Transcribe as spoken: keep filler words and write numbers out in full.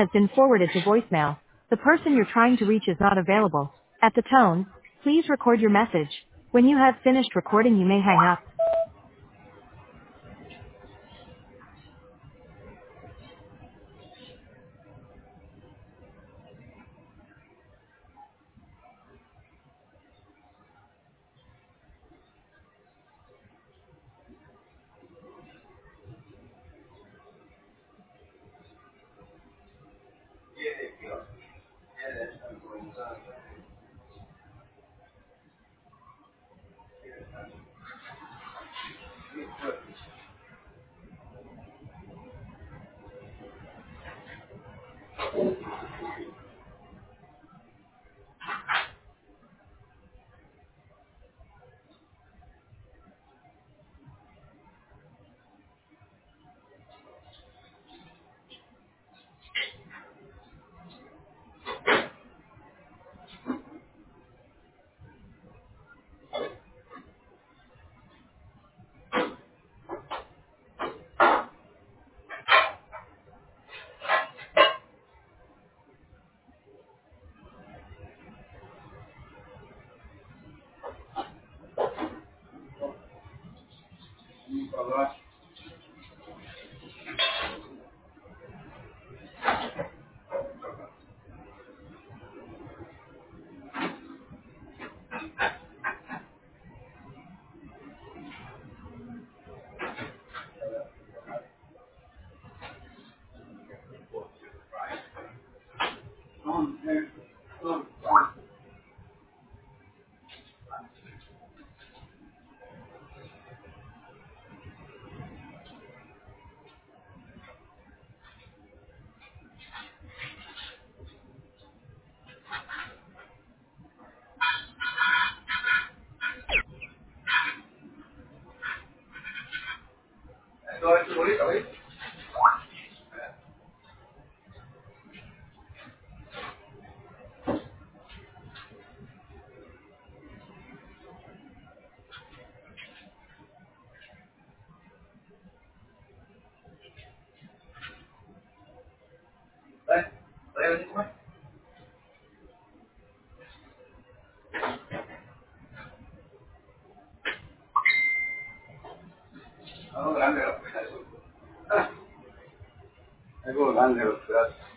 has been forwarded to voicemail. The person you're trying to reach is not available. At the tone, please record your message. When you have finished recording, you may hang up. Algo grande, los pedazos.